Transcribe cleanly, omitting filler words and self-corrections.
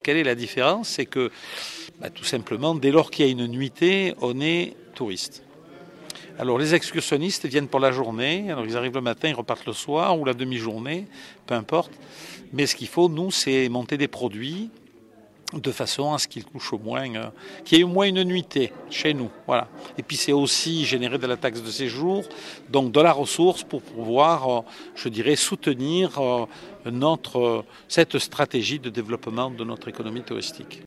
Quelle est la différence? C'est que, tout simplement, dès lors qu'il y a une nuitée, on est touriste. Alors les excursionnistes viennent pour la journée, alors ils arrivent le matin, ils repartent le soir ou la demi-journée, peu importe. Mais ce qu'il faut, nous, c'est monter des produits de façon à ce qu'ils couchent au moins, qu'il y ait au moins une nuitée chez nous. Voilà. Et puis c'est aussi générer de la taxe de séjour, donc de la ressource pour pouvoir, je dirais, soutenir cette stratégie de développement de notre économie touristique.